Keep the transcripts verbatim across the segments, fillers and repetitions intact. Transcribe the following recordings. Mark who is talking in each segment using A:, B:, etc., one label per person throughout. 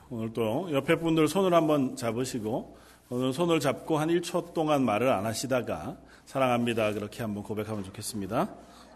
A: 오늘 또 옆에 분들 손을 한번 잡으시고 오늘 손을 잡고 한 일 초 동안 말을 안 하시다가 사랑합니다 그렇게 한번 고백하면 좋겠습니다.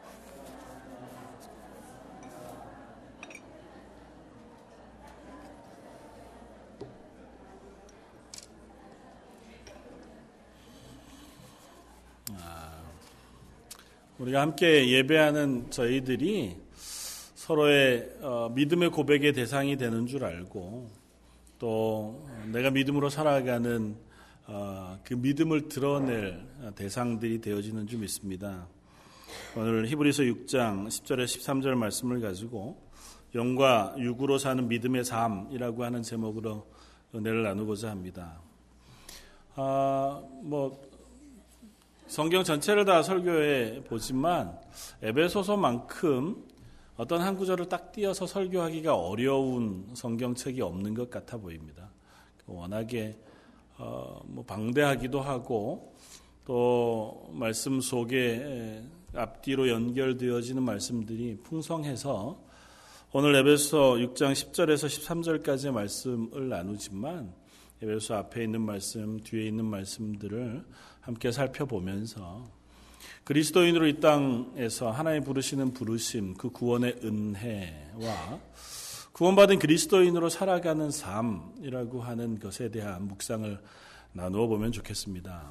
A: 우리가 함께 예배하는 저희들이 서로의 어, 믿음의 고백의 대상이 되는 줄 알고 또 내가 믿음으로 살아가는 어, 그 믿음을 드러낼 대상들이 되어지는 줄 믿습니다. 오늘 히브리서 육 장 십 절에 십삼 절 말씀을 가지고 영과 육으로 사는 믿음의 삶이라고 하는 제목으로 은혜를 나누고자 합니다. 아, 뭐 성경 전체를 다 설교해 보지만 에베소서만큼 어떤 한 구절을 딱 띄어서 설교하기가 어려운 성경책이 없는 것 같아 보입니다. 워낙에 어, 뭐 방대하기도 하고 또 말씀 속에 앞뒤로 연결되어지는 말씀들이 풍성해서 오늘 에베소 육 장 십 절에서 십삼 절까지의 말씀을 나누지만 에베소 앞에 있는 말씀, 뒤에 있는 말씀들을 함께 살펴보면서 그리스도인으로 이 땅에서 하나님 부르시는 부르심, 그 구원의 은혜와 구원받은 그리스도인으로 살아가는 삶이라고 하는 것에 대한 묵상을 나누어 보면 좋겠습니다.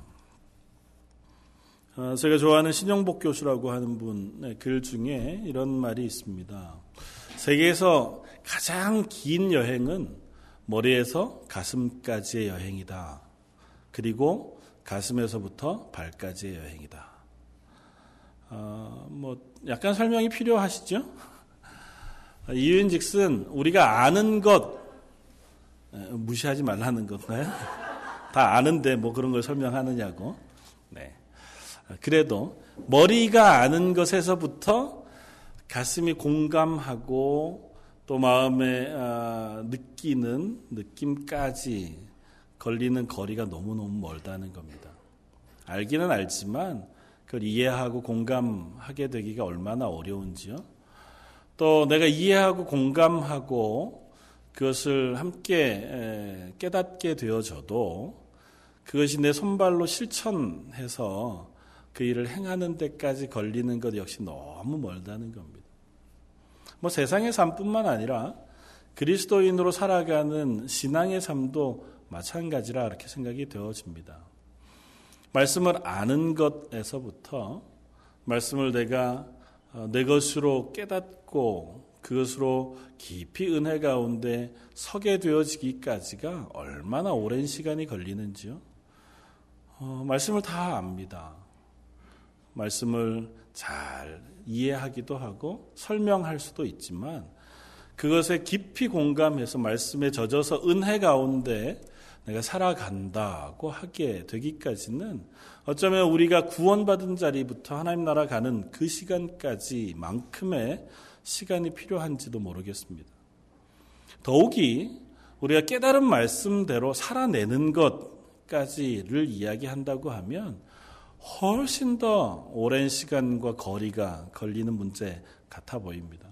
A: 어, 제가 좋아하는 신영복 교수라고 하는 분의 글 중에 이런 말이 있습니다. 세계에서 가장 긴 여행은 머리에서 가슴까지의 여행이다. 그리고 가슴에서부터 발까지의 여행이다. 어, 뭐 약간 설명이 필요하시죠? 이유인즉슨 우리가 아는 것 무시하지 말라는 건가요? 다 아는데 뭐 그런 걸 설명하느냐고. 네. 그래도 머리가 아는 것에서부터 가슴이 공감하고 또 마음에 아, 느끼는 느낌까지 걸리는 거리가 너무너무 멀다는 겁니다. 알기는 알지만 그걸 이해하고 공감하게 되기가 얼마나 어려운지요. 또 내가 이해하고 공감하고 그것을 함께 깨닫게 되어져도 그것이 내 손발로 실천해서 그 일을 행하는 데까지 걸리는 것 역시 너무 멀다는 겁니다. 뭐 세상의 삶뿐만 아니라 그리스도인으로 살아가는 신앙의 삶도 마찬가지라 이렇게 생각이 되어집니다. 말씀을 아는 것에서부터 말씀을 내가 내 것으로 깨닫고 그것으로 깊이 은혜 가운데 서게 되어지기까지가 얼마나 오랜 시간이 걸리는지요. 어, 말씀을 다 압니다. 말씀을 잘 이해하기도 하고 설명할 수도 있지만 그것에 깊이 공감해서 말씀에 젖어서 은혜 가운데 내가 살아간다고 하게 되기까지는 어쩌면 우리가 구원받은 자리부터 하나님 나라 가는 그 시간까지 만큼의 시간이 필요한지도 모르겠습니다. 더욱이 우리가 깨달은 말씀대로 살아내는 것까지를 이야기한다고 하면 훨씬 더 오랜 시간과 거리가 걸리는 문제 같아 보입니다.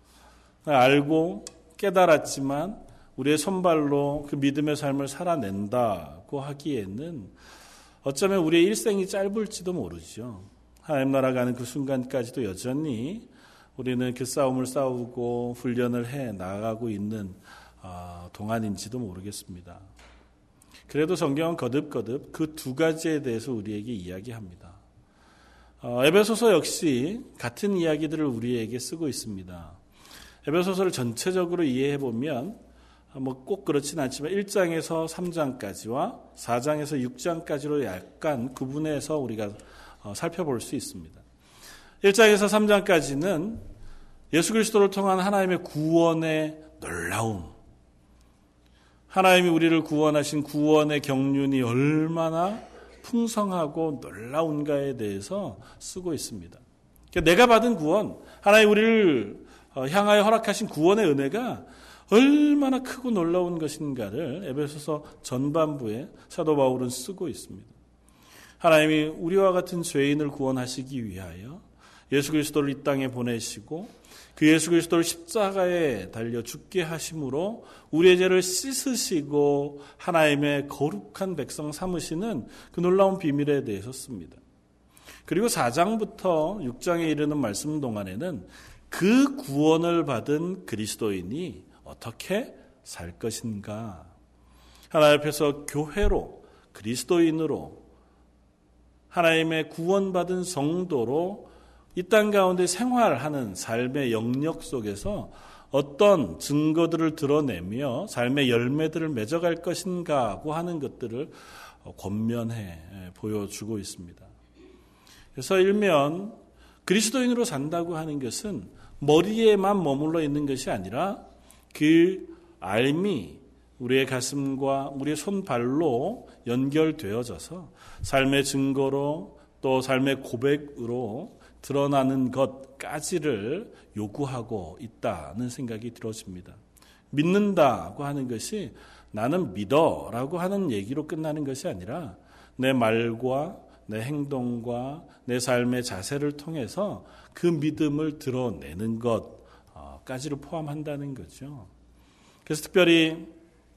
A: 알고 깨달았지만 우리의 손발로 그 믿음의 삶을 살아낸다고 하기에는 어쩌면 우리의 일생이 짧을지도 모르죠. 하나님 나라 가는 그 순간까지도 여전히 우리는 그 싸움을 싸우고 훈련을 해 나가고 있는 동안인지도 모르겠습니다. 그래도 성경은 거듭거듭 그 두 가지에 대해서 우리에게 이야기합니다. 에베소서 역시 같은 이야기들을 우리에게 쓰고 있습니다. 에베소서를 전체적으로 이해해보면 뭐 꼭 그렇진 않지만 일 장에서 삼 장까지와 사 장에서 육 장까지로 약간 구분해서 우리가 살펴볼 수 있습니다. 일 장에서 삼 장까지는 예수 그리스도를 통한 하나님의 구원의 놀라움, 하나님이 우리를 구원하신 구원의 경륜이 얼마나 풍성하고 놀라운가에 대해서 쓰고 있습니다. 그러니까 내가 받은 구원, 하나님 우리를 향하여 허락하신 구원의 은혜가 얼마나 크고 놀라운 것인가를 에베소서 전반부에 사도 바울은 쓰고 있습니다. 하나님이 우리와 같은 죄인을 구원하시기 위하여 예수 그리스도를 이 땅에 보내시고 그 예수 그리스도를 십자가에 달려 죽게 하심으로 우리의 죄를 씻으시고 하나님의 거룩한 백성 삼으시는 그 놀라운 비밀에 대해서 씁니다. 그리고 사 장부터 육 장에 이르는 말씀 동안에는 그 구원을 받은 그리스도인이 어떻게 살 것인가, 하나님 앞에서 교회로, 그리스도인으로, 하나님의 구원받은 성도로 이 땅 가운데 생활하는 삶의 영역 속에서 어떤 증거들을 드러내며 삶의 열매들을 맺어갈 것인가고 하는 것들을 권면해 보여주고 있습니다. 그래서 일면 그리스도인으로 산다고 하는 것은 머리에만 머물러 있는 것이 아니라 그 알미 우리의 가슴과 우리의 손발로 연결되어져서 삶의 증거로 또 삶의 고백으로 드러나는 것까지를 요구하고 있다는 생각이 들어집니다. 믿는다고 하는 것이 나는 믿어라고 하는 얘기로 끝나는 것이 아니라 내 말과 내 행동과 내 삶의 자세를 통해서 그 믿음을 드러내는 것까지를 포함한다는 거죠. 그래서 특별히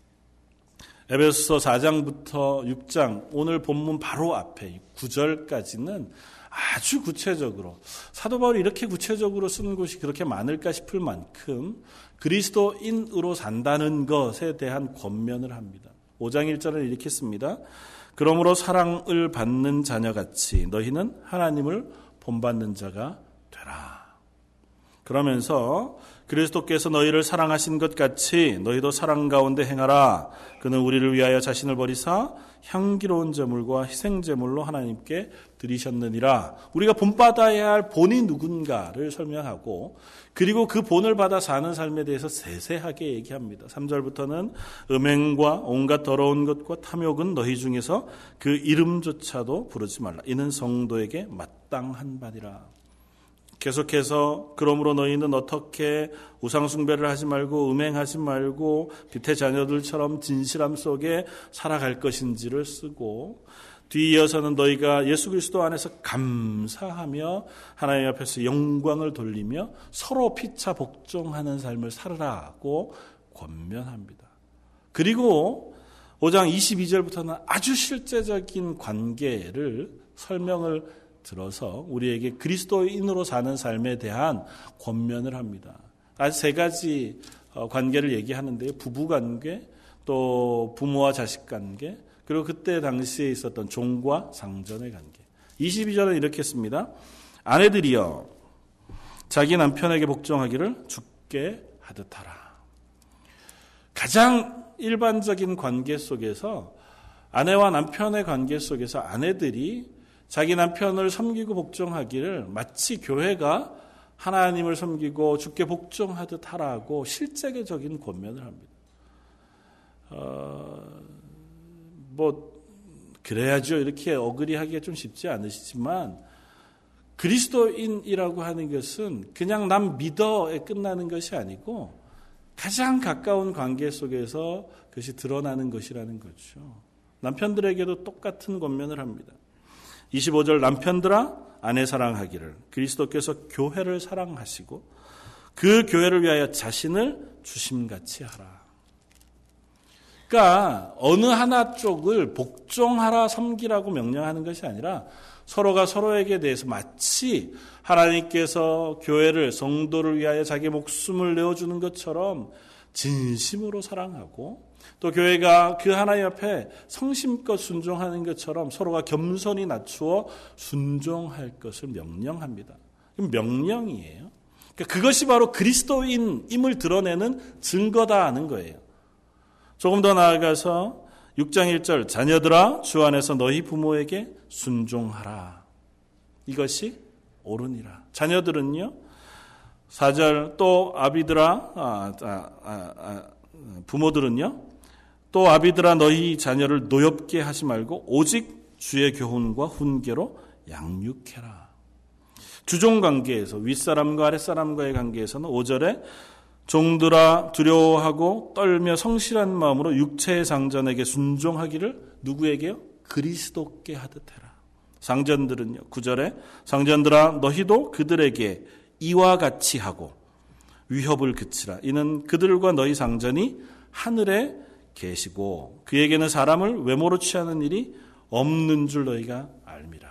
A: 에베소서 사 장부터 육 장, 오늘 본문 바로 앞에 구 절까지는 아주 구체적으로, 사도 바울이 이렇게 구체적으로 쓴 곳이 그렇게 많을까 싶을 만큼 그리스도인으로 산다는 것에 대한 권면을 합니다. 오 장 일 절은 이렇게 씁니다. 그러므로 사랑을 받는 자녀같이 너희는 하나님을 본받는 자가 되라. 그러면서 그리스도께서 너희를 사랑하신 것 같이 너희도 사랑 가운데 행하라. 그는 우리를 위하여 자신을 버리사 향기로운 제물과 희생 제물로 하나님께 드리셨느니라. 우리가 본받아야 할 본이 누군가를 설명하고 그리고 그 본을 받아 사는 삶에 대해서 세세하게 얘기합니다. 삼 절부터는 음행과 온갖 더러운 것과 탐욕은 너희 중에서 그 이름조차도 부르지 말라. 이는 성도에게 마땅한 바니라. 계속해서 그러므로 너희는 어떻게 우상숭배를 하지 말고 음행하지 말고 빛의 자녀들처럼 진실함 속에 살아갈 것인지를 쓰고, 뒤이어서는 너희가 예수 그리스도 안에서 감사하며 하나님 앞에서 영광을 돌리며 서로 피차 복종하는 삶을 살으라고 권면합니다. 그리고 오 장 이십이 절부터는 아주 실제적인 관계를 설명을 들어서 우리에게 그리스도인으로 사는 삶에 대한 권면을 합니다. 아주 세 가지 관계를 얘기하는데요. 부부관계, 또 부모와 자식관계, 그리고 그때 당시에 있었던 종과 상전의 관계. 이십이 절은 이렇게 씁니다. 아내들이여 자기 남편에게 복종하기를 주께 하듯 하라. 가장 일반적인 관계 속에서, 아내와 남편의 관계 속에서 아내들이 자기 남편을 섬기고 복종하기를 마치 교회가 하나님을 섬기고 주께 복종하듯 하라고 실제적인 권면을 합니다. 어, 뭐 그래야죠. 이렇게 어그리하기가 좀 쉽지 않으시지만 그리스도인이라고 하는 것은 그냥 난 믿어에 끝나는 것이 아니고 가장 가까운 관계 속에서 그것이 드러나는 것이라는 거죠. 남편들에게도 똑같은 권면을 합니다. 이십오 절 남편들아 아내 사랑하기를 그리스도께서 교회를 사랑하시고 그 교회를 위하여 자신을 주심같이 하라. 그러니까 어느 하나 쪽을 복종하라 섬기라고 명령하는 것이 아니라 서로가 서로에게 대해서 마치 하나님께서 교회를, 성도를 위하여 자기 목숨을 내어주는 것처럼 진심으로 사랑하고, 또 교회가 그 하나님 앞에 성심껏 순종하는 것처럼 서로가 겸손히 낮추어 순종할 것을 명령합니다. 명령이에요. 그러니까 그것이 바로 그리스도인임을 드러내는 증거다 하는 거예요. 조금 더 나아가서 육 장 일 절 자녀들아 주 안에서 너희 부모에게 순종하라. 이것이 옳으니라. 자녀들은요. 사 절 또 아비들아 아, 아, 아, 아, 부모들은요. 또 아비들아 너희 자녀를 노엽게 하지 말고 오직 주의 교훈과 훈계로 양육해라. 주종관계에서 윗사람과 아랫사람과의 관계에서는 오 절에 종들아 두려워하고 떨며 성실한 마음으로 육체의 상전에게 순종하기를 누구에게요? 그리스도께 하듯 해라. 상전들은요. 구 절에 상전들아 너희도 그들에게 이와 같이 하고 위협을 그치라. 이는 그들과 너희 상전이 하늘에 계시고 그에게는 사람을 외모로 취하는 일이 없는 줄 너희가 알미라.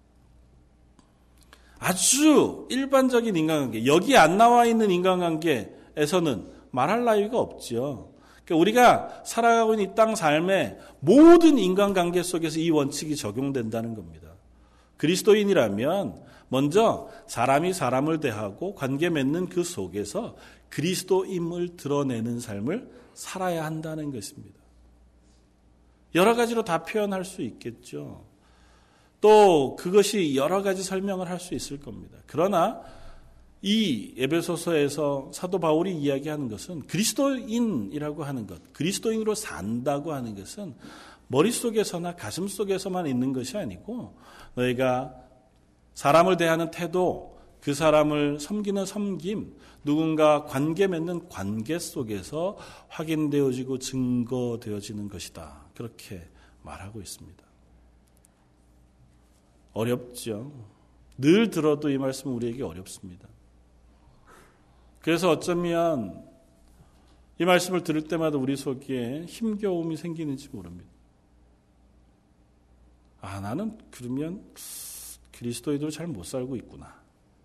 A: 아주 일반적인 인간관계, 여기 안 나와 있는 인간관계에서는 말할 나위가 없죠. 그러니까 우리가 살아가고 있는 이 땅 삶의 모든 인간관계 속에서 이 원칙이 적용된다는 겁니다. 그리스도인이라면 먼저 사람이 사람을 대하고 관계 맺는 그 속에서 그리스도임을 드러내는 삶을 살아야 한다는 것입니다. 여러 가지로 다 표현할 수 있겠죠. 또 그것이 여러 가지 설명을 할 수 있을 겁니다. 그러나 이 에베소서에서 사도 바울이 이야기하는 것은 그리스도인이라고 하는 것, 그리스도인으로 산다고 하는 것은 머릿속에서나 가슴속에서만 있는 것이 아니고 너희가 사람을 대하는 태도, 그 사람을 섬기는 섬김, 누군가 관계 맺는 관계 속에서 확인되어지고 증거되어지는 것이다. 그렇게 말하고 있습니다. 어렵죠. 늘 들어도 이 말씀은 우리에게 어렵습니다. 그래서 어쩌면 이 말씀을 들을 때마다 우리 속에 힘겨움이 생기는지 모릅니다. 아, 나는 그러면 그리스도인으로 잘 못 살고 있구나.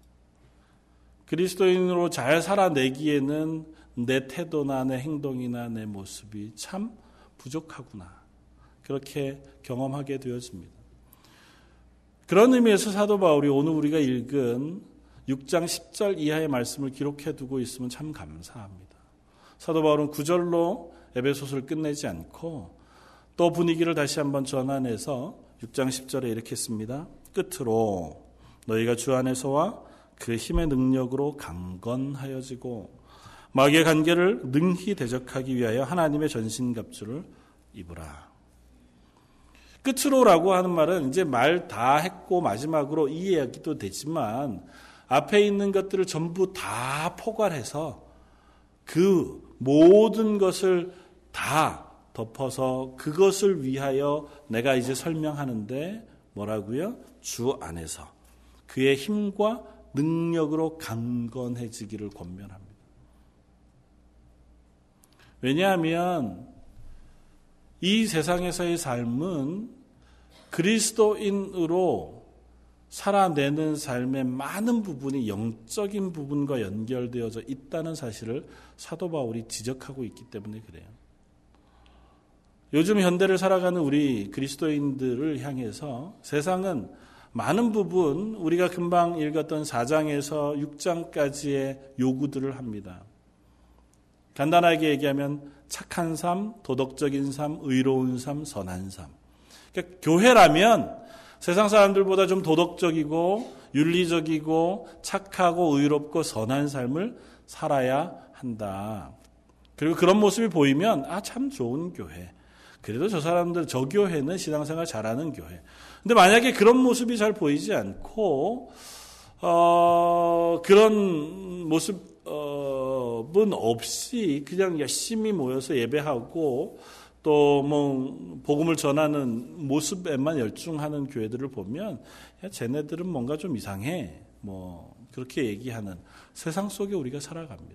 A: 그리스도인으로 잘 살아내기에는 내 태도나 내 행동이나 내 모습이 참 부족하구나. 그렇게 경험하게 되어집니다. 그런 의미에서 사도 바울이 오늘 우리가 읽은 육 장 십 절 이하의 말씀을 기록해 두고 있으면 참 감사합니다. 사도 바울은 구 절로 에베소서를 끝내지 않고 또 분위기를 다시 한번 전환해서 육 장 십 절에 이렇게 씁니다. 끝으로 너희가 주 안에서와 그 힘의 능력으로 강건하여지고 마귀의 관계를 능히 대적하기 위하여 하나님의 전신갑주를 입으라. 끝으로라고 하는 말은 이제 말 다 했고 마지막으로 이 이야기도 되지만 앞에 있는 것들을 전부 다 포괄해서 그 모든 것을 다 덮어서 그것을 위하여 내가 이제 설명하는데 뭐라고요? 주 안에서 그의 힘과 능력으로 강건해지기를 권면합니다. 왜냐하면 이 세상에서의 삶은 그리스도인으로 살아내는 삶의 많은 부분이 영적인 부분과 연결되어져 있다는 사실을 사도 바울이 지적하고 있기 때문에 그래요. 요즘 현대를 살아가는 우리 그리스도인들을 향해서 세상은 많은 부분 우리가 금방 읽었던 사 장에서 육 장까지의 요구들을 합니다. 간단하게 얘기하면 착한 삶, 도덕적인 삶, 의로운 삶, 선한 삶. 그러니까 교회라면 세상 사람들보다 좀 도덕적이고 윤리적이고 착하고 의롭고 선한 삶을 살아야 한다. 그리고 그런 모습이 보이면 아, 참 좋은 교회. 그래도 저 사람들, 저 교회는 신앙생활 잘하는 교회. 근데 만약에 그런 모습이 잘 보이지 않고 어, 그런 모습 은 없이 그냥 열심히 모여서 예배하고 또 뭐 복음을 전하는 모습에만 열중하는 교회들을 보면 야, 쟤네들은 뭔가 좀 이상해. 뭐 그렇게 얘기하는 세상 속에 우리가 살아갑니다.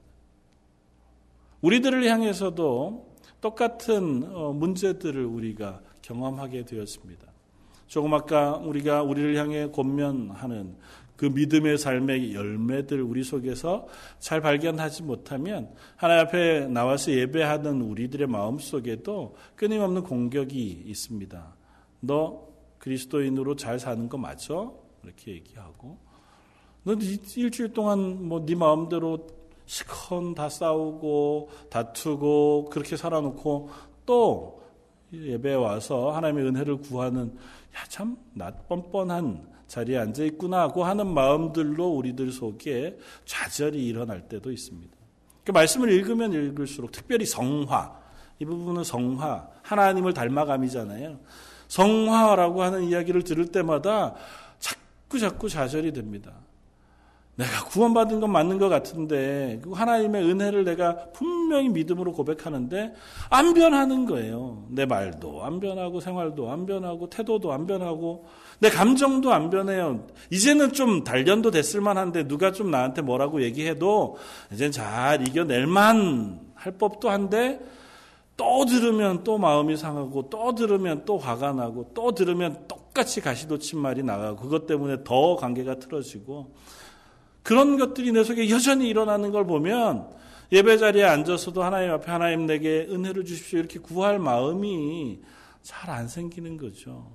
A: 우리들을 향해서도 똑같은 문제들을 우리가 경험하게 되었습니다. 조금 아까 우리가 우리를 향해 권면하는 그 믿음의 삶의 열매들 우리 속에서 잘 발견하지 못하면 하나님 앞에 나와서 예배하는 우리들의 마음속에도 끊임없는 공격이 있습니다. 너 그리스도인으로 잘 사는 거 맞아? 이렇게 얘기하고 너 일주일 동안 뭐 네 마음대로 시컨 다 싸우고 다투고 그렇게 살아놓고 또 예배에 와서 하나님의 은혜를 구하는 야, 참 낯 뻔뻔한 자리에 앉아있구나 하고 하는 마음들로 우리들 속에 좌절이 일어날 때도 있습니다. 그 말씀을 읽으면 읽을수록 특별히 성화, 이 부분은 성화, 하나님을 닮아감이잖아요. 성화라고 하는 이야기를 들을 때마다 자꾸 자꾸 좌절이 됩니다. 내가 구원받은 건 맞는 것 같은데 하나님의 은혜를 내가 분명히 믿음으로 고백하는데 안 변하는 거예요. 내 말도 안 변하고 생활도 안 변하고 태도도 안 변하고 내 감정도 안 변해요. 이제는 좀 단련도 됐을 만한데 누가 좀 나한테 뭐라고 얘기해도 이제는 잘 이겨낼 만할 법도 한데 또 들으면 또 마음이 상하고 또 들으면 또 화가 나고 또 들으면 똑같이 가시돋친 말이 나가고 그것 때문에 더 관계가 틀어지고 그런 것들이 내 속에 여전히 일어나는 걸 보면 예배 자리에 앉아서도 하나님 앞에 하나님 내게 은혜를 주십시오 이렇게 구할 마음이 잘 안 생기는 거죠.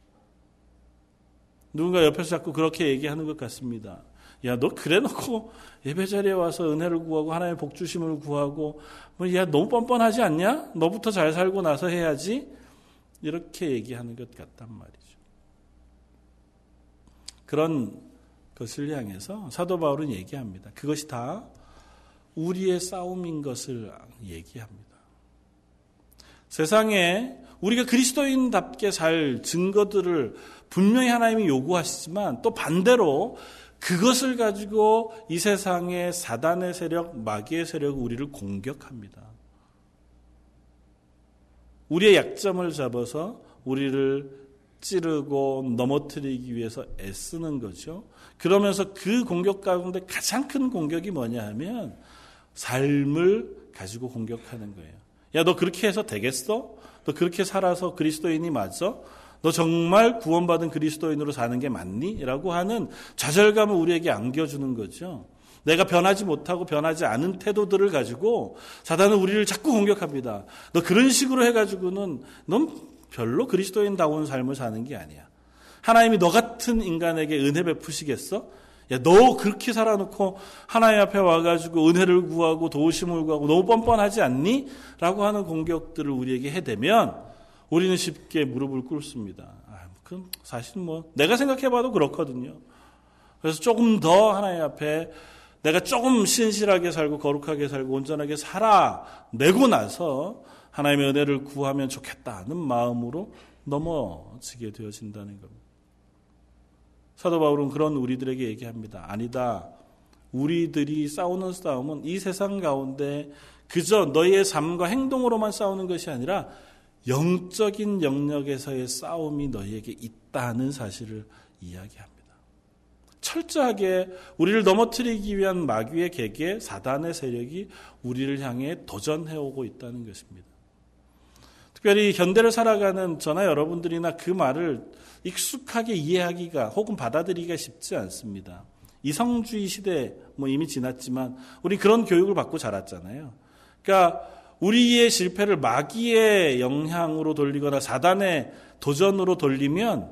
A: 누군가 옆에서 자꾸 그렇게 얘기하는 것 같습니다. 야, 너 그래 놓고 예배 자리에 와서 은혜를 구하고 하나님의 복 주심을 구하고 뭐, 야, 너무 뻔뻔하지 않냐? 너부터 잘 살고 나서 해야지. 이렇게 얘기하는 것 같단 말이죠. 그런 것을 향해서 사도 바울은 얘기합니다. 그것이 다 우리의 싸움인 것을 얘기합니다. 세상에 우리가 그리스도인답게 살 증거들을 분명히 하나님이 요구하시지만 또 반대로 그것을 가지고 이 세상의 사단의 세력, 마귀의 세력이 우리를 공격합니다. 우리의 약점을 잡아서 우리를 찌르고 넘어뜨리기 위해서 애쓰는 거죠. 그러면서 그 공격 가운데 가장 큰 공격이 뭐냐 하면 삶을 가지고 공격하는 거예요. 야, 너 그렇게 해서 되겠어? 너 그렇게 살아서 그리스도인이 맞아? 너 정말 구원받은 그리스도인으로 사는 게 맞니? 라고 하는 좌절감을 우리에게 안겨주는 거죠. 내가 변하지 못하고 변하지 않은 태도들을 가지고 사단은 우리를 자꾸 공격합니다. 너 그런 식으로 해가지고는 넌 별로 그리스도인다운 삶을 사는 게 아니야. 하나님이 너 같은 인간에게 은혜 베푸시겠어? 야, 너 그렇게 살아놓고 하나님 앞에 와가지고 은혜를 구하고 도우심을 구하고 너무 뻔뻔하지 않니? 라고 하는 공격들을 우리에게 해대면 우리는 쉽게 무릎을 꿇습니다. 아, 그럼 사실 뭐 내가 생각해봐도 그렇거든요. 그래서 조금 더 하나님 앞에 내가 조금 신실하게 살고 거룩하게 살고 온전하게 살아내고 나서 하나님의 은혜를 구하면 좋겠다는 마음으로 넘어지게 되어진다는 겁니다. 사도 바울은 그런 우리들에게 얘기합니다. 아니다. 우리들이 싸우는 싸움은 이 세상 가운데 그저 너희의 삶과 행동으로만 싸우는 것이 아니라 영적인 영역에서의 싸움이 너희에게 있다는 사실을 이야기합니다. 철저하게 우리를 넘어뜨리기 위한 마귀의 계계, 사단의 세력이 우리를 향해 도전해오고 있다는 것입니다. 특별히 현대를 살아가는 저나 여러분들이나 그 말을 익숙하게 이해하기가 혹은 받아들이기가 쉽지 않습니다. 이성주의 시대 뭐 이미 지났지만 우리 그런 교육을 받고 자랐잖아요. 그러니까 우리의 실패를 마귀의 영향으로 돌리거나 사단의 도전으로 돌리면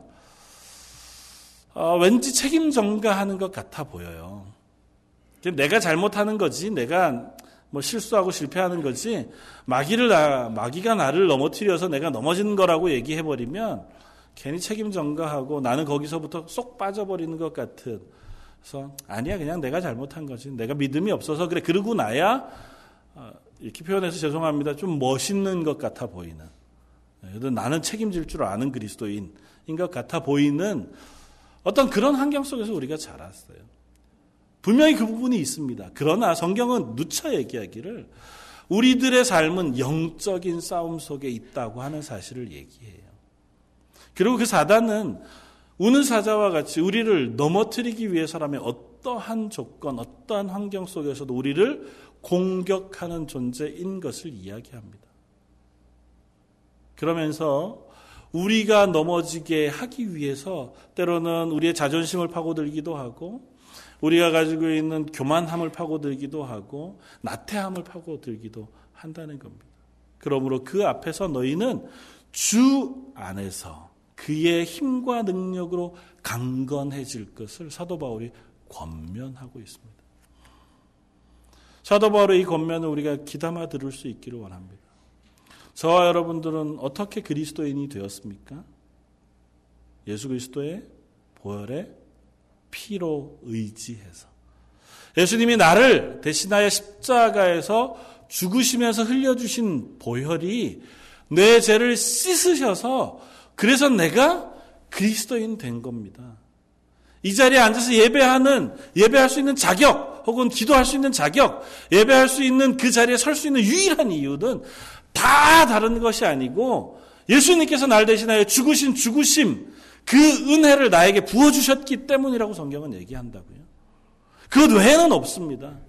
A: 어, 왠지 책임 전가하는 것 같아 보여요. 내가 잘못하는 거지, 내가 뭐 실수하고 실패하는 거지, 마귀를 나, 마귀가 나를 넘어뜨려서 내가 넘어진 거라고 얘기해버리면 괜히 책임 전가하고 나는 거기서부터 쏙 빠져버리는 것 같은. 그래서 아니야, 그냥 내가 잘못한 거지, 내가 믿음이 없어서 그래. 그러고 나야 어, 이렇게 표현해서 죄송합니다. 좀 멋있는 것 같아 보이는. 나는 책임질 줄 아는 그리스도인인 것 같아 보이는 어떤 그런 환경 속에서 우리가 자랐어요. 분명히 그 부분이 있습니다. 그러나 성경은 누차 얘기하기를 우리들의 삶은 영적인 싸움 속에 있다고 하는 사실을 얘기해요. 그리고 그 사단은 우는 사자와 같이 우리를 넘어뜨리기 위해서라면 어떠한 조건, 어떠한 환경 속에서도 우리를 공격하는 존재인 것을 이야기합니다. 그러면서 우리가 넘어지게 하기 위해서 때로는 우리의 자존심을 파고들기도 하고 우리가 가지고 있는 교만함을 파고들기도 하고 나태함을 파고들기도 한다는 겁니다. 그러므로 그 앞에서 너희는 주 안에서 그의 힘과 능력으로 강건해질 것을 사도 바울이 권면하고 있습니다. 사도 바울의 이 권면을 우리가 귀담아 들을 수 있기를 원합니다. 저와 여러분들은 어떻게 그리스도인이 되었습니까? 예수 그리스도의 보혈의 피로 의지해서. 예수님이 나를 대신하여 십자가에서 죽으시면서 흘려주신 보혈이 내 죄를 씻으셔서 그래서 내가 그리스도인 된 겁니다. 이 자리에 앉아서 예배하는, 예배할 수 있는 자격, 혹은 기도할 수 있는 자격, 예배할 수 있는 그 자리에 설 수 있는 유일한 이유는 다 다른 것이 아니고 예수님께서 날 대신하여 죽으신 죽으심, 그 은혜를 나에게 부어주셨기 때문이라고 성경은 얘기한다고요. 그것 외에는 없습니다.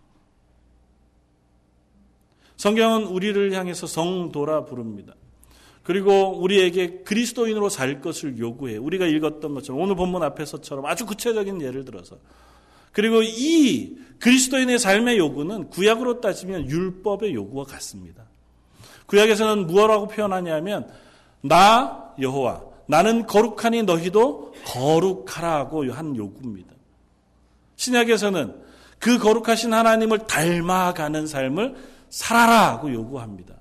A: 성경은 우리를 향해서 성도라 부릅니다. 그리고 우리에게 그리스도인으로 살 것을 요구해요. 우리가 읽었던 것처럼 오늘 본문 앞에서처럼 아주 구체적인 예를 들어서. 그리고 이 그리스도인의 삶의 요구는 구약으로 따지면 율법의 요구와 같습니다. 구약에서는 무엇라고 표현하냐면 나 여호와 나는 거룩하니 너희도 거룩하라고 한 요구입니다. 신약에서는 그 거룩하신 하나님을 닮아가는 삶을 살아라고 요구합니다.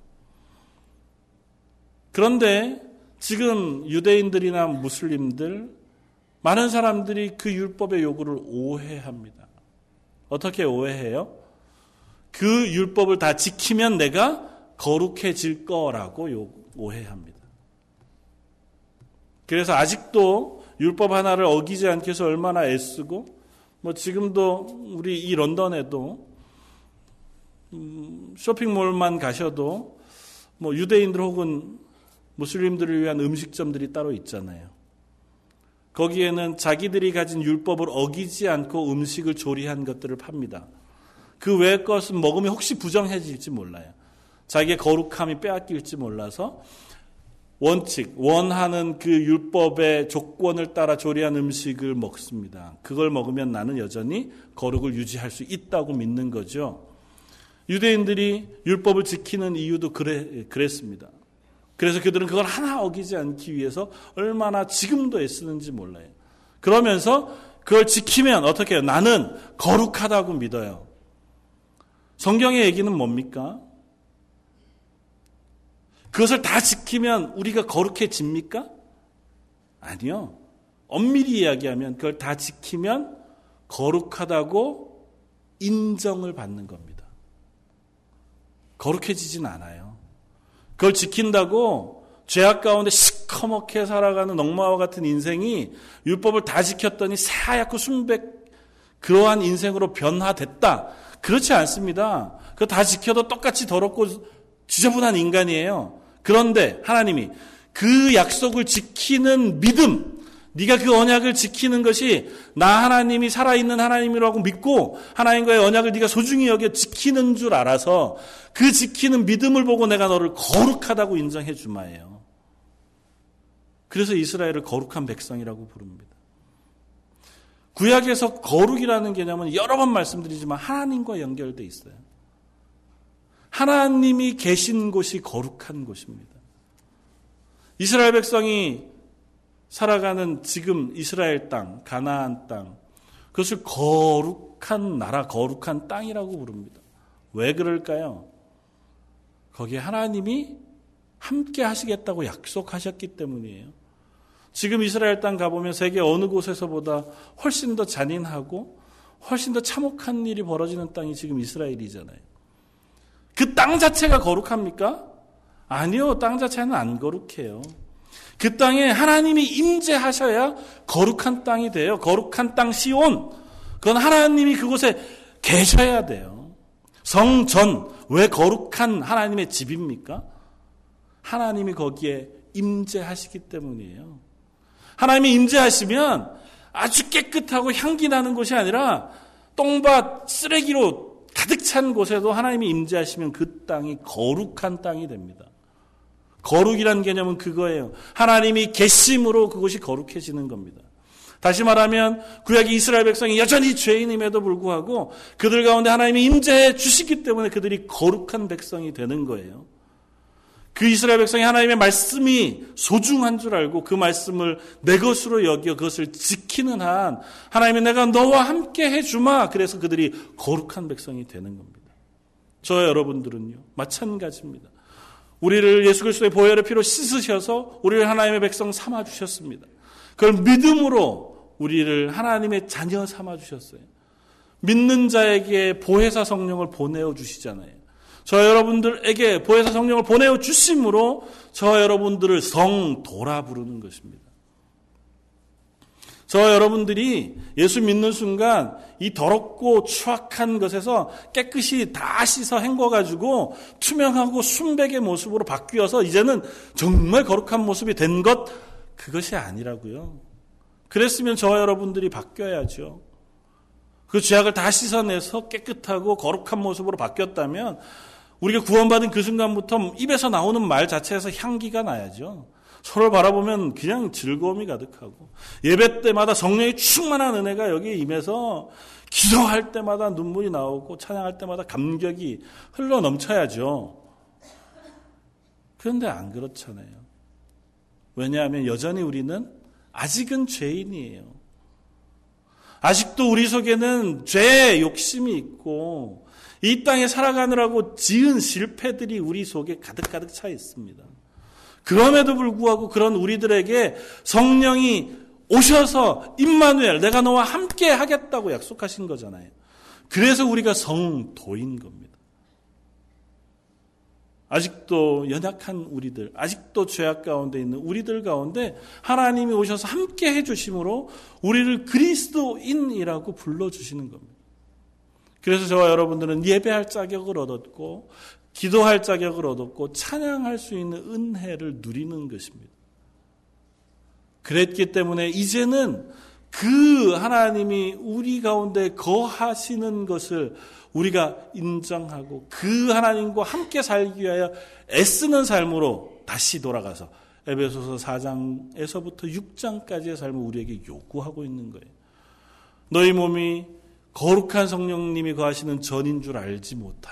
A: 그런데 지금 유대인들이나 무슬림들 많은 사람들이 그 율법의 요구를 오해합니다. 어떻게 오해해요? 그 율법을 다 지키면 내가 거룩해질 거라고 오해합니다. 그래서 아직도 율법 하나를 어기지 않기 위해서 얼마나 애쓰고 뭐 지금도 우리 이 런던에도 음, 쇼핑몰만 가셔도 뭐 유대인들 혹은 무슬림들을 위한 음식점들이 따로 있잖아요. 거기에는 자기들이 가진 율법을 어기지 않고 음식을 조리한 것들을 팝니다. 그 외의 것은 먹으면 혹시 부정해질지 몰라요. 자기의 거룩함이 빼앗길지 몰라서 원칙, 원하는 그 율법의 조건을 따라 조리한 음식을 먹습니다. 그걸 먹으면 나는 여전히 거룩을 유지할 수 있다고 믿는 거죠. 유대인들이 율법을 지키는 이유도 그래, 그랬습니다. 그래서 그들은 그걸 하나 어기지 않기 위해서 얼마나 지금도 애쓰는지 몰라요. 그러면서 그걸 지키면 어떻게 해요? 나는 거룩하다고 믿어요. 성경의 얘기는 뭡니까? 그것을 다 지키면 우리가 거룩해집니까? 아니요. 엄밀히 이야기하면 그걸 다 지키면 거룩하다고 인정을 받는 겁니다. 거룩해지진 않아요. 그걸 지킨다고 죄악 가운데 시커멓게 살아가는 억마와 같은 인생이 율법을 다 지켰더니 새하얗고 순백 그러한 인생으로 변화됐다. 그렇지 않습니다. 그거 다 지켜도 똑같이 더럽고 지저분한 인간이에요. 그런데 하나님이 그 약속을 지키는 믿음, 네가 그 언약을 지키는 것이 나 하나님이 살아있는 하나님이라고 믿고 하나님과의 언약을 네가 소중히 여겨 지키는 줄 알아서 그 지키는 믿음을 보고 내가 너를 거룩하다고 인정해 주마예요. 그래서 이스라엘을 거룩한 백성이라고 부릅니다. 구약에서 거룩이라는 개념은 여러 번 말씀드리지만 하나님과 연결되어 있어요. 하나님이 계신 곳이 거룩한 곳입니다. 이스라엘 백성이 살아가는 지금 이스라엘 땅, 가나안 땅, 그것을 거룩한 나라, 거룩한 땅이라고 부릅니다. 왜 그럴까요? 거기에 하나님이 함께 하시겠다고 약속하셨기 때문이에요. 지금 이스라엘 땅 가보면 세계 어느 곳에서보다 훨씬 더 잔인하고 훨씬 더 참혹한 일이 벌어지는 땅이 지금 이스라엘이잖아요. 그 땅 자체가 거룩합니까? 아니요, 땅 자체는 안 거룩해요. 그 땅에 하나님이 임재하셔야 거룩한 땅이 돼요. 거룩한 땅 시온. 그건 하나님이 그곳에 계셔야 돼요. 성전, 왜 거룩한 하나님의 집입니까? 하나님이 거기에 임재하시기 때문이에요. 하나님이 임재하시면 아주 깨끗하고 향기 나는 곳이 아니라 똥밭, 쓰레기로 가득 찬 곳에도 하나님이 임재하시면 그 땅이 거룩한 땅이 됩니다. 거룩이라는 개념은 그거예요. 하나님이 계심으로 그곳이 거룩해지는 겁니다. 다시 말하면 구약의 이스라엘 백성이 여전히 죄인임에도 불구하고 그들 가운데 하나님이 임재해 주시기 때문에 그들이 거룩한 백성이 되는 거예요. 그 이스라엘 백성이 하나님의 말씀이 소중한 줄 알고 그 말씀을 내 것으로 여겨 그것을 지키는 한 하나님이 내가 너와 함께 해주마. 그래서 그들이 거룩한 백성이 되는 겁니다. 저와 여러분들은요 마찬가지입니다. 우리를 예수 그리스도의 보혈의 피로 씻으셔서 우리를 하나님의 백성 삼아주셨습니다. 그걸 믿음으로 우리를 하나님의 자녀 삼아주셨어요. 믿는 자에게 보혜사 성령을 보내어 주시잖아요. 저 여러분들에게 보혜사 성령을 보내어 주심으로 저 여러분들을 성도라 부르는 것입니다. 저와 여러분들이 예수 믿는 순간 이 더럽고 추악한 것에서 깨끗이 다 씻어 헹궈가지고 투명하고 순백의 모습으로 바뀌어서 이제는 정말 거룩한 모습이 된 것, 그것이 아니라고요. 그랬으면 저와 여러분들이 바뀌어야죠. 그 죄악을 다 씻어내서 깨끗하고 거룩한 모습으로 바뀌었다면 우리가 구원받은 그 순간부터 입에서 나오는 말 자체에서 향기가 나야죠. 서로를 바라보면 그냥 즐거움이 가득하고, 예배 때마다 성령의 충만한 은혜가 여기에 임해서 기도할 때마다 눈물이 나오고 찬양할 때마다 감격이 흘러 넘쳐야죠. 그런데 안 그렇잖아요. 왜냐하면 여전히 우리는 아직은 죄인이에요. 아직도 우리 속에는 죄의 욕심이 있고 이 땅에 살아가느라고 지은 실패들이 우리 속에 가득가득 차 있습니다. 그럼에도 불구하고 그런 우리들에게 성령이 오셔서 임마누엘, 내가 너와 함께 하겠다고 약속하신 거잖아요. 그래서 우리가 성도인 겁니다. 아직도 연약한 우리들, 아직도 죄악 가운데 있는 우리들 가운데 하나님이 오셔서 함께 해주심으로 우리를 그리스도인이라고 불러주시는 겁니다. 그래서 저와 여러분들은 예배할 자격을 얻었고 기도할 자격을 얻었고 찬양할 수 있는 은혜를 누리는 것입니다. 그랬기 때문에 이제는 그 하나님이 우리 가운데 거하시는 것을 우리가 인정하고 그 하나님과 함께 살기 위하여 애쓰는 삶으로 다시 돌아가서 에베소서 사 장에서부터 육 장까지의 삶을 우리에게 요구하고 있는 거예요. 너희 몸이 거룩한 성령님이 거하시는 전인 줄 알지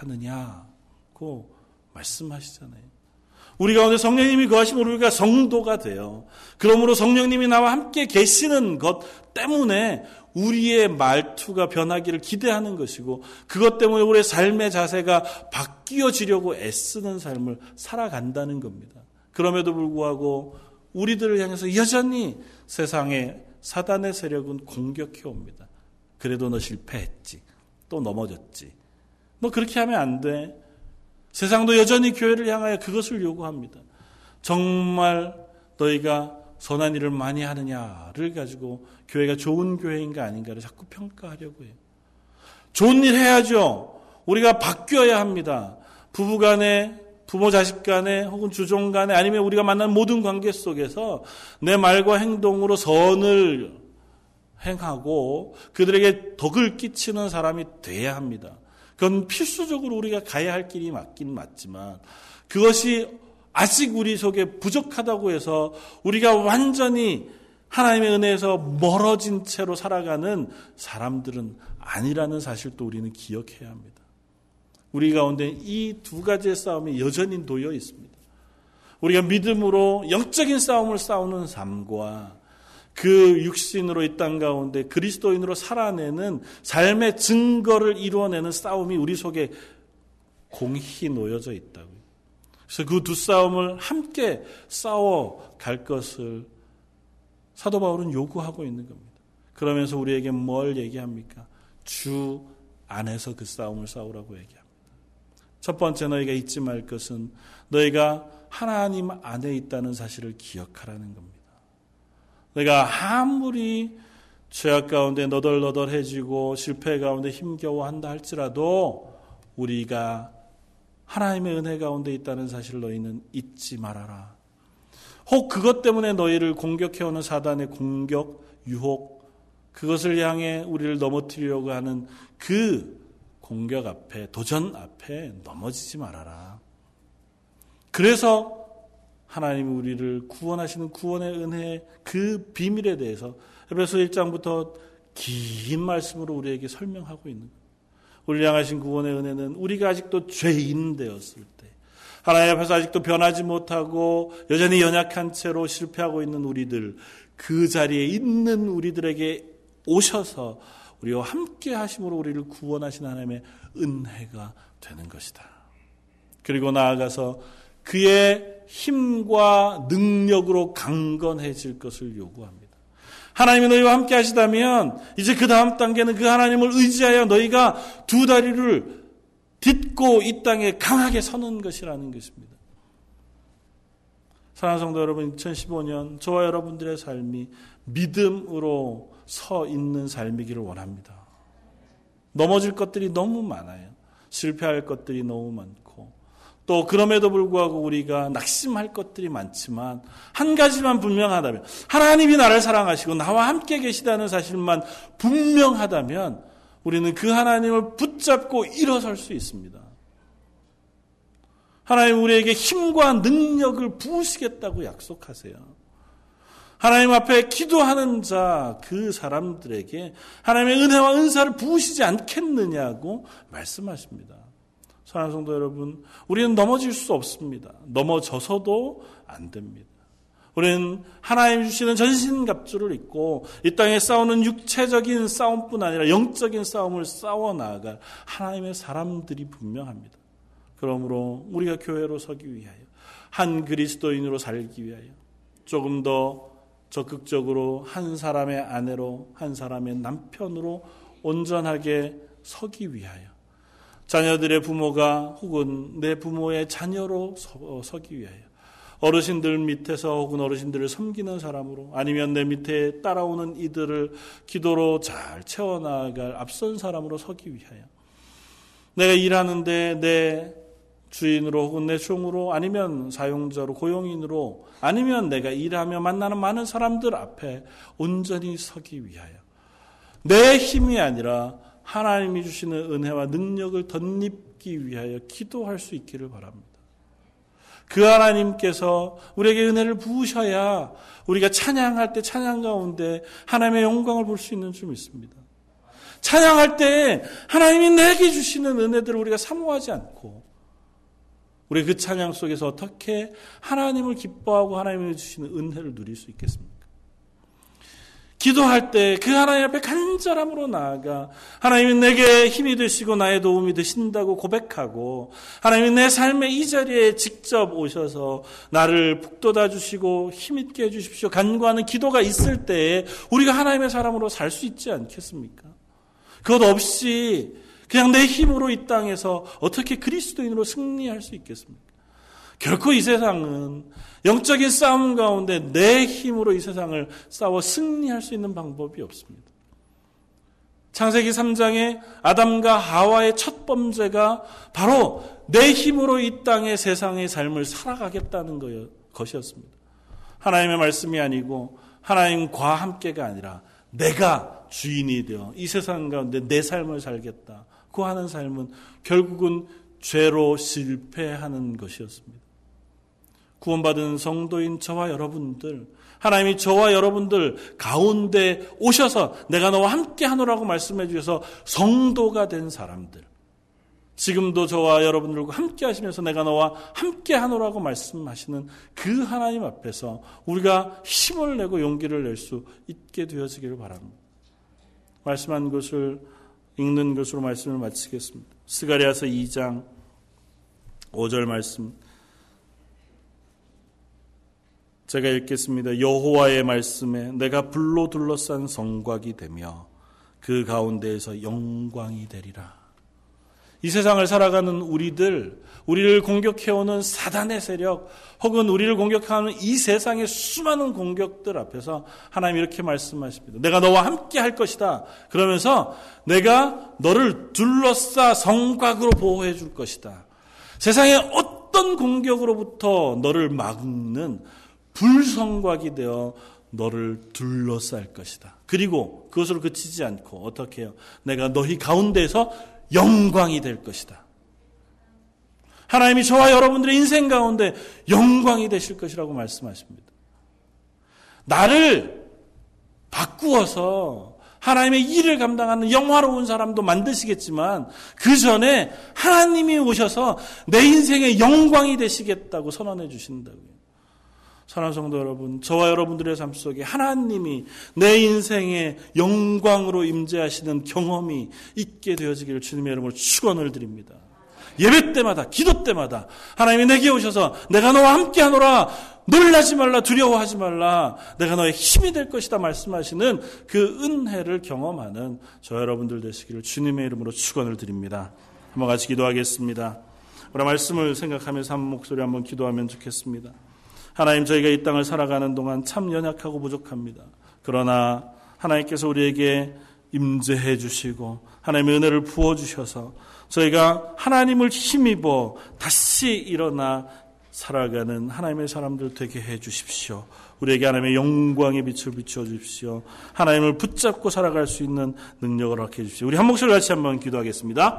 A: 못하느냐고 말씀하시잖아요. 우리 가운데 성령님이 거하시면 우리가 성도가 돼요. 그러므로 성령님이 나와 함께 계시는 것 때문에 우리의 말투가 변하기를 기대하는 것이고, 그것 때문에 우리의 삶의 자세가 바뀌어지려고 애쓰는 삶을 살아간다는 겁니다. 그럼에도 불구하고 우리들을 향해서 여전히 세상의 사단의 세력은 공격해 옵니다. 그래도 너 실패했지. 또 넘어졌지. 너 그렇게 하면 안 돼. 세상도 여전히 교회를 향하여 그것을 요구합니다. 정말 너희가 선한 일을 많이 하느냐를 가지고 교회가 좋은 교회인가 아닌가를 자꾸 평가하려고 해요. 좋은 일 해야죠. 우리가 바뀌어야 합니다. 부부간에, 부모 자식 간에, 혹은 주종 간에, 아니면 우리가 만난 모든 관계 속에서 내 말과 행동으로 선을 행하고 그들에게 덕을 끼치는 사람이 돼야 합니다. 그건 필수적으로 우리가 가야 할 길이 맞긴 맞지만, 그것이 아직 우리 속에 부족하다고 해서 우리가 완전히 하나님의 은혜에서 멀어진 채로 살아가는 사람들은 아니라는 사실도 우리는 기억해야 합니다. 우리 가운데 이 두 가지의 싸움이 여전히 놓여 있습니다. 우리가 믿음으로 영적인 싸움을 싸우는 삶과 그 육신으로 이 땅 가운데 그리스도인으로 살아내는 삶의 증거를 이루어내는 싸움이 우리 속에 공히 놓여져 있다고요. 그래서 그 두 싸움을 함께 싸워 갈 것을 사도 바울은 요구하고 있는 겁니다. 그러면서 우리에게 뭘 얘기합니까? 주 안에서 그 싸움을 싸우라고 얘기합니다. 첫 번째, 너희가 잊지 말 것은 너희가 하나님 안에 있다는 사실을 기억하라는 겁니다. 내가 아무리 죄악 가운데 너덜너덜해지고 실패 가운데 힘겨워한다 할지라도 우리가 하나님의 은혜 가운데 있다는 사실을 너희는 잊지 말아라. 혹 그것 때문에 너희를 공격해오는 사단의 공격, 유혹, 그것을 향해 우리를 넘어뜨리려고 하는 그 공격 앞에, 도전 앞에 넘어지지 말아라. 그래서 하나님이 우리를 구원하시는 구원의 은혜의 그 비밀에 대해서 에베소 일 장부터 긴 말씀으로 우리에게 설명하고 있는 거예요. 우리를 향하신 구원의 은혜는 우리가 아직도 죄인 되었을 때, 하나님 앞에서 아직도 변하지 못하고 여전히 연약한 채로 실패하고 있는 우리들, 그 자리에 있는 우리들에게 오셔서 우리와 함께 하심으로 우리를 구원하신 하나님의 은혜가 되는 것이다. 그리고 나아가서 그의 힘과 능력으로 강건해질 것을 요구합니다. 하나님이 너희와 함께 하시다면 이제 그 다음 단계는 그 하나님을 의지하여 너희가 두 다리를 딛고 이 땅에 강하게 서는 것이라는 것입니다. 사랑하는 성도 여러분, 이천십오 년 저와 여러분들의 삶이 믿음으로 서 있는 삶이기를 원합니다. 넘어질 것들이 너무 많아요. 실패할 것들이 너무 많고, 또 그럼에도 불구하고 우리가 낙심할 것들이 많지만 한 가지만 분명하다면, 하나님이 나를 사랑하시고 나와 함께 계시다는 사실만 분명하다면 우리는 그 하나님을 붙잡고 일어설 수 있습니다. 하나님 우리에게 힘과 능력을 부으시겠다고 약속하세요. 하나님 앞에 기도하는 자, 그 사람들에게 하나님의 은혜와 은사를 부으시지 않겠느냐고 말씀하십니다. 사랑하는 성도 여러분, 우리는 넘어질 수 없습니다. 넘어져서도 안 됩니다. 우리는 하나님 주시는 전신갑주를 입고 이 땅에 싸우는 육체적인 싸움뿐 아니라 영적인 싸움을 싸워 나아갈 하나님의 사람들이 분명합니다. 그러므로 우리가 교회로 서기 위하여, 한 그리스도인으로 살기 위하여 조금 더 적극적으로 한 사람의 아내로, 한 사람의 남편으로 온전하게 서기 위하여, 자녀들의 부모가 혹은 내 부모의 자녀로 서, 서기 위하여, 어르신들 밑에서 혹은 어르신들을 섬기는 사람으로, 아니면 내 밑에 따라오는 이들을 기도로 잘 채워나갈 앞선 사람으로 서기 위하여, 내가 일하는데 내 주인으로 혹은 내 종으로, 아니면 사용자로, 고용인으로, 아니면 내가 일하며 만나는 많은 사람들 앞에 온전히 서기 위하여, 내 힘이 아니라 하나님이 주시는 은혜와 능력을 덧입기 위하여 기도할 수 있기를 바랍니다. 그 하나님께서 우리에게 은혜를 부으셔야 우리가 찬양할 때 찬양 가운데 하나님의 영광을 볼 수 있는 줄 믿습니다. 찬양할 때 하나님이 내게 주시는 은혜들을 우리가 사모하지 않고, 우리 그 찬양 속에서 어떻게 하나님을 기뻐하고 하나님이 주시는 은혜를 누릴 수 있겠습니까? 기도할 때 그 하나님 앞에 간절함으로 나아가 하나님이 내게 힘이 되시고 나의 도움이 되신다고 고백하고, 하나님이 내 삶의 이 자리에 직접 오셔서 나를 북돋아 주시고 힘있게 해주십시오 간구하는 기도가 있을 때에 우리가 하나님의 사람으로 살 수 있지 않겠습니까? 그것 없이 그냥 내 힘으로 이 땅에서 어떻게 그리스도인으로 승리할 수 있겠습니까? 결코 이 세상은 영적인 싸움 가운데 내 힘으로 이 세상을 싸워 승리할 수 있는 방법이 없습니다. 창세기 삼 장에 아담과 하와의 첫 범죄가 바로 내 힘으로 이 땅의 세상의 삶을 살아가겠다는 것이었습니다. 하나님의 말씀이 아니고 하나님과 함께가 아니라 내가 주인이 되어 이 세상 가운데 내 삶을 살겠다 그 하는 삶은 결국은 죄로 실패하는 것이었습니다. 구원받은 성도인 저와 여러분들, 하나님이 저와 여러분들 가운데 오셔서 내가 너와 함께 하노라고 말씀해 주셔서 성도가 된 사람들, 지금도 저와 여러분들과 함께 하시면서 내가 너와 함께 하노라고 말씀하시는 그 하나님 앞에서 우리가 힘을 내고 용기를 낼 수 있게 되어지기를 바랍니다. 말씀한 것을 읽는 것으로 말씀을 마치겠습니다. 스가랴서 이 장 오 절 말씀 제가 읽겠습니다. 여호와의 말씀에 내가 불로 둘러싼 성곽이 되며 그 가운데에서 영광이 되리라. 이 세상을 살아가는 우리들, 우리를 공격해오는 사단의 세력 혹은 우리를 공격하는 이 세상의 수많은 공격들 앞에서 하나님 이렇게 말씀하십니다. 내가 너와 함께 할 것이다. 그러면서 내가 너를 둘러싸 성곽으로 보호해 줄 것이다. 세상의 어떤 공격으로부터 너를 막는 불성곽이 되어 너를 둘러쌀 것이다. 그리고 그것으로 그치지 않고 어떻게 해요? 내가 너희 가운데에서 영광이 될 것이다. 하나님이 저와 여러분들의 인생 가운데 영광이 되실 것이라고 말씀하십니다. 나를 바꾸어서 하나님의 일을 감당하는 영화로운 사람도 만드시겠지만 그 전에 하나님이 오셔서 내 인생의 영광이 되시겠다고 선언해 주신다고요. 사랑하는 성도 여러분, 저와 여러분들의 삶 속에 하나님이 내 인생의 영광으로 임재하시는 경험이 있게 되어지기를 주님의 이름으로 축원을 드립니다. 예배 때마다, 기도 때마다 하나님이 내게 오셔서 내가 너와 함께 하노라, 놀라지 말라, 두려워하지 말라, 내가 너의 힘이 될 것이다 말씀하시는 그 은혜를 경험하는 저 여러분들 되시기를 주님의 이름으로 축원을 드립니다. 한번 같이 기도하겠습니다. 우리 말씀을 생각하면서 한 목소리 한번 기도하면 좋겠습니다. 하나님, 저희가 이 땅을 살아가는 동안 참 연약하고 부족합니다. 그러나 하나님께서 우리에게 임재해 주시고 하나님의 은혜를 부어주셔서 저희가 하나님을 힘입어 다시 일어나 살아가는 하나님의 사람들 되게 해 주십시오. 우리에게 하나님의 영광의 빛을 비춰 주십시오. 하나님을 붙잡고 살아갈 수 있는 능력을 허락해 주십시오. 우리 한 목소리 같이 한번 기도하겠습니다.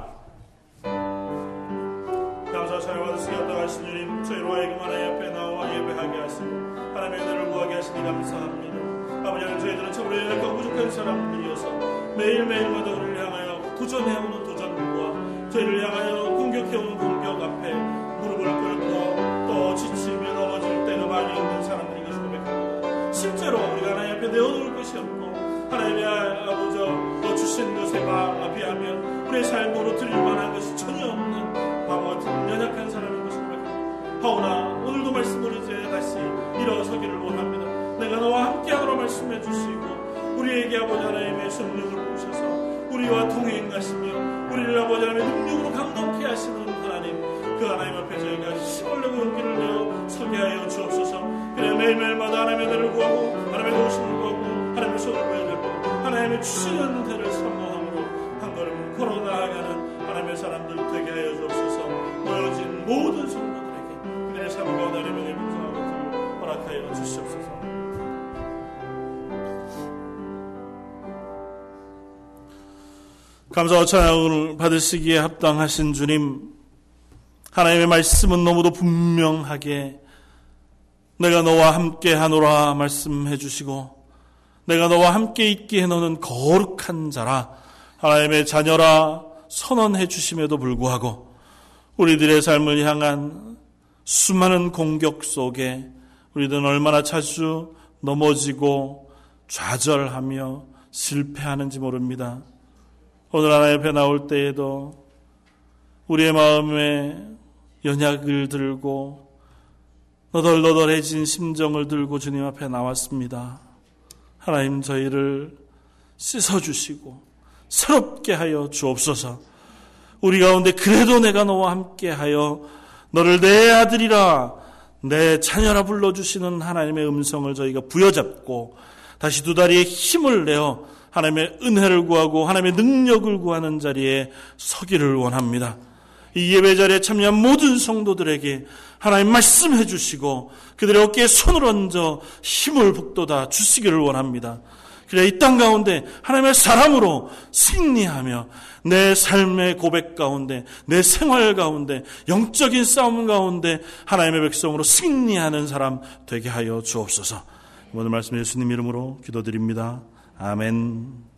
A: 감사 잘 받으시기 합당하신 주님, 저희로 하여금 하나님 앞에 나와 예배하게 하시고 하나님의 은혜를 구하게 하시니 감사합니다. 아버지 하나님, 저희들은 참으로 연약하고 부족한 사람들이어서 매일매일마다 우리를 향하여 도전해오는 도전과 저희를 향하여 공격해오는 공격 앞에 무릎을 꿇고 또 지치며 넘어질 때가 많이 있는 사람들인 것을 고백합니다. 실제로 우리가 하나님 앞에 내어놓을 것이 없고 하나님의 아버지 또 주신 것에 비하면 우리의 삶으로 드릴 만한 것이 전혀 없는 바보 같은 연약한 사람인 것을 고백합니다. 하오나 오늘도 말씀으로 이제 다시 일어서기를 원합니다. 내가 너와 함께하노라 말씀해 주시고 우리에게 아버지 하나님의 성령을 부으셔서 우리와 동행하시며 우리를 아버지 하나님의 능력으로 감동케 하시는 하나님, 그 하나님 앞에 저희가 힘을 내고 용기를 내어 서게 하여 주옵소서. 그래 매일매일마다 하나님의 은혜를 구하고 하나님의 도우심을 구하고 하나님의 손을 보여잡고 하나님의 주시는 은혜를 사모함으로 한 걸음 걸어 나아가는 하나님의 사람들 되게 하여 주옵소서. 모여진 모든 성도들에게 그들의 삶 가운데 하나님의 풍성한 것을 허락하여 주시옵소서. 감사와 찬양을 받으시기에 합당하신 주님, 하나님의 말씀은 너무도 분명하게 내가 너와 함께 하노라 말씀해 주시고 내가 너와 함께 있게 해놓는 거룩한 자라 하나님의 자녀라 선언해 주심에도 불구하고 우리들의 삶을 향한 수많은 공격 속에 우리들은 얼마나 자주 넘어지고 좌절하며 실패하는지 모릅니다. 오늘 하나님 앞에 나올 때에도 우리의 마음에 연약을 들고 너덜너덜해진 심정을 들고 주님 앞에 나왔습니다. 하나님, 저희를 씻어주시고 새롭게 하여 주옵소서. 우리 가운데 그래도 내가 너와 함께하여 너를 내 아들이라 내 자녀라 불러주시는 하나님의 음성을 저희가 부여잡고 다시 두 다리에 힘을 내어 하나님의 은혜를 구하고 하나님의 능력을 구하는 자리에 서기를 원합니다. 이 예배 자리에 참여한 모든 성도들에게 하나님 말씀해 주시고 그들의 어깨에 손을 얹어 힘을 북돋아 주시기를 원합니다. 그래 이 땅 가운데 하나님의 사람으로 승리하며 내 삶의 고백 가운데 내 생활 가운데 영적인 싸움 가운데 하나님의 백성으로 승리하는 사람 되게 하여 주옵소서. 오늘 말씀 예수님 이름으로 기도드립니다. 아멘.